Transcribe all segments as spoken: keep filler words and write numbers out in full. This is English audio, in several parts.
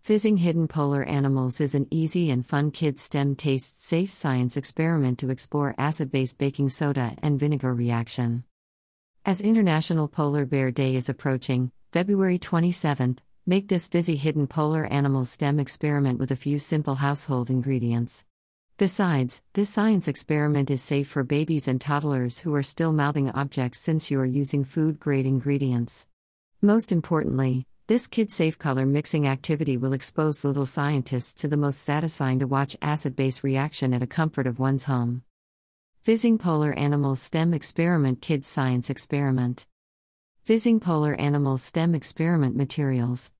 Fizzing Hidden Polar Animals is an easy and fun kids STEM taste-safe science experiment to explore acid-base baking soda and vinegar reaction. As International Polar Bear Day is approaching, February twenty-seventh, make this fizzy hidden polar animals STEM experiment with a few simple household ingredients. Besides, this science experiment is safe for babies and toddlers who are still mouthing objects since you are using food-grade ingredients. Most importantly, this kid-safe color mixing activity will expose little scientists to the most satisfying to watch acid-base reaction at a comfort of one's home. Fizzing Polar Animals STEM Experiment Kids Science Experiment. Fizzing Polar Animals STEM Experiment Materials.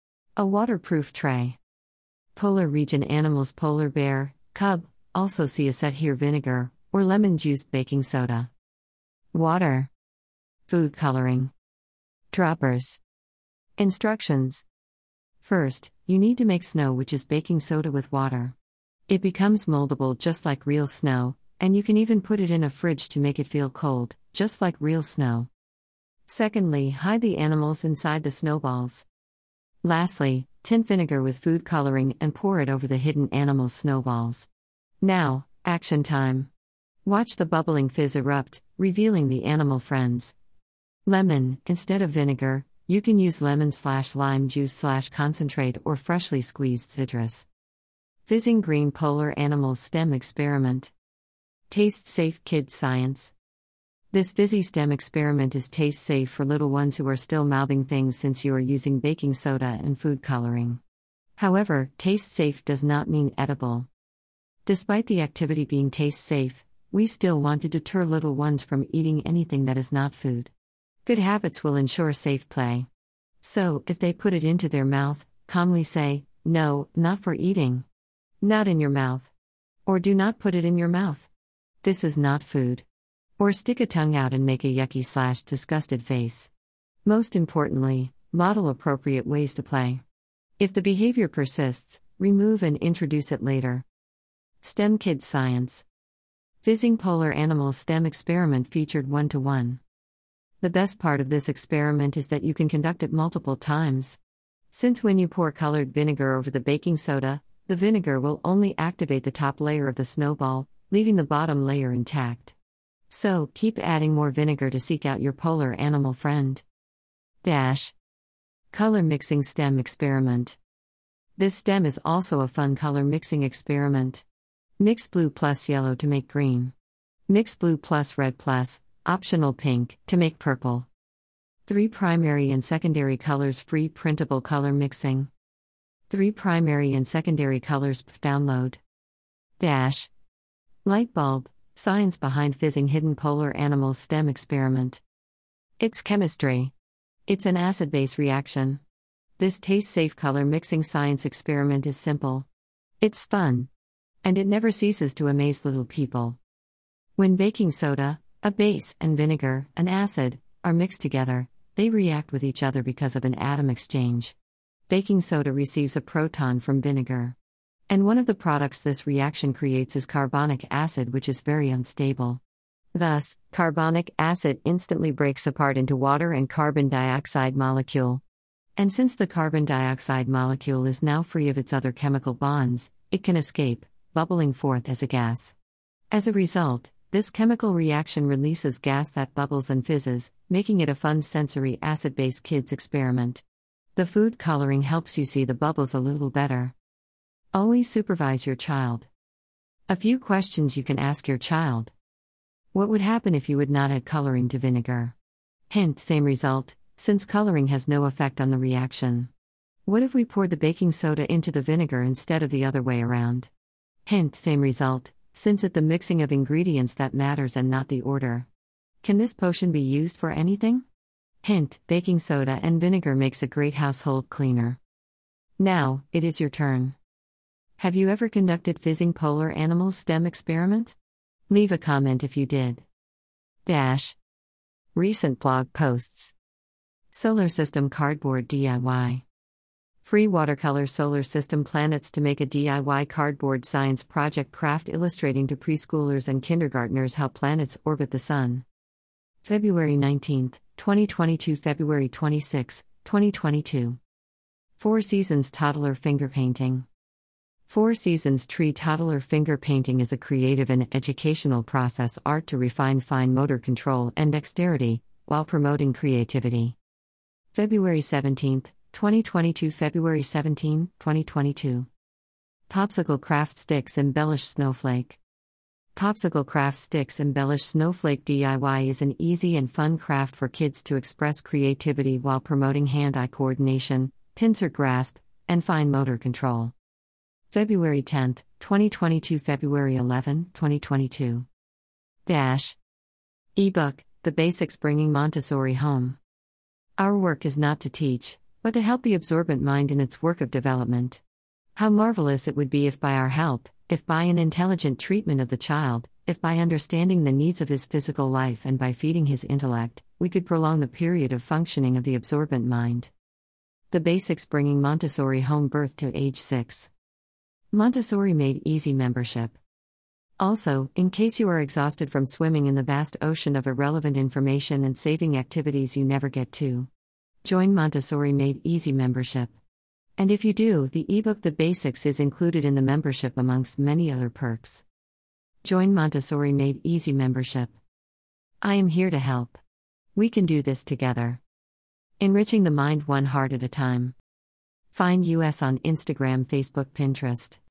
A waterproof tray. Polar region animals polar bear, cub, also see a set here vinegar, or lemon-juiced baking soda. Water. Food coloring. Droppers. Instructions. First, you need to make snow, which is baking soda with water. It becomes moldable just like real snow, and you can even put it in a fridge to make it feel cold, just like real snow. Secondly, hide the animals inside the snowballs. Lastly, tint vinegar with food coloring and pour it over the hidden animals' snowballs. Now, action time. Watch the bubbling fizz erupt, revealing the animal friends. Lemon, instead of vinegar, you can use lemon slash lime juice slash concentrate or freshly squeezed citrus. Fizzing Green Polar Animals STEM Experiment. Taste Safe Kids Science. This fizzy STEM experiment is taste safe for little ones who are still mouthing things since you are using baking soda and food coloring. However, taste safe does not mean edible. Despite the activity being taste safe, we still want to deter little ones from eating anything that is not food. Good habits will ensure safe play. So, if they put it into their mouth, calmly say, "No, not for eating. Not in your mouth." Or "Do not put it in your mouth. This is not food." Or stick a tongue out and make a yucky slash disgusted face. Most importantly, model appropriate ways to play. If the behavior persists, remove and introduce it later. STEM Kids Science. Fizzing Polar Animals STEM Experiment featured one-to-one. The best part of this experiment is that you can conduct it multiple times. Since when you pour colored vinegar over the baking soda, the vinegar will only activate the top layer of the snowball, leaving the bottom layer intact. So, keep adding more vinegar to seek out your polar animal friend. Dash. Color Mixing STEM Experiment. This STEM is also a fun color mixing experiment. Mix blue plus yellow to make green. Mix blue plus red plus, optional pink, to make purple. Three primary and secondary colors free printable color mixing. Three primary and secondary colors p- download. Dash. Light bulb, science behind fizzing hidden polar animals STEM experiment. It's chemistry. It's an acid-base reaction. This taste-safe color mixing science experiment is simple. It's fun. And it never ceases to amaze little people. When baking soda, a base, and vinegar, an acid, are mixed together, they react with each other because of an atom exchange. Baking soda receives a proton from vinegar. And one of the products this reaction creates is carbonic acid, which is very unstable. Thus, carbonic acid instantly breaks apart into water and carbon dioxide molecule. And since the carbon dioxide molecule is now free of its other chemical bonds, it can escape, bubbling forth as a gas. As a result, this chemical reaction releases gas that bubbles and fizzes, making it a fun sensory acid-based kids experiment. The food coloring helps you see the bubbles a little better. Always supervise your child. A few questions you can ask your child. What would happen if you would not add coloring to vinegar? Hint, same result, since coloring has no effect on the reaction. What if we poured the baking soda into the vinegar instead of the other way around? Hint, same result, since it's the mixing of ingredients that matters and not the order. Can this potion be used for anything? Hint, baking soda and vinegar makes a great household cleaner. Now, it is your turn. Have you ever conducted fizzing polar animals STEM experiment? Leave a comment if you did. Dash. Recent blog posts. Solar System Cardboard D I Y. Free watercolor solar system planets to make a D I Y cardboard science project craft illustrating to preschoolers and kindergartners how planets orbit the sun. February nineteenth, twenty twenty-two February twenty-sixth, twenty twenty-two. Four Seasons Toddler Finger Painting. Four Seasons Tree Toddler Finger Painting is a creative and educational process art to refine fine motor control and dexterity, while promoting creativity. February seventeenth, twenty twenty-two February seventeenth, twenty twenty-two. Popsicle Craft Sticks Embellish Snowflake. Popsicle Craft Sticks Embellish Snowflake D I Y is an easy and fun craft for kids to express creativity while promoting hand-eye coordination, pincer grasp, and fine motor control. February tenth, twenty twenty-two February eleventh, twenty twenty-two. Dash. Ebook, The Basics Bringing Montessori Home. Our work is not to teach, but to help the absorbent mind in its work of development. How marvelous it would be if by our help, if by an intelligent treatment of the child, if by understanding the needs of his physical life and by feeding his intellect, we could prolong the period of functioning of the absorbent mind. The Basics Bringing Montessori Home Birth to Age six. Montessori Made Easy Membership. Also, in case you are exhausted from swimming in the vast ocean of irrelevant information and saving activities you never get to, join Montessori Made Easy Membership. And if you do, the ebook The Basics is included in the membership amongst many other perks. Join Montessori Made Easy Membership. I am here to help. We can do this together. Enriching the mind one heart at a time. Find us on Instagram, Facebook, Pinterest.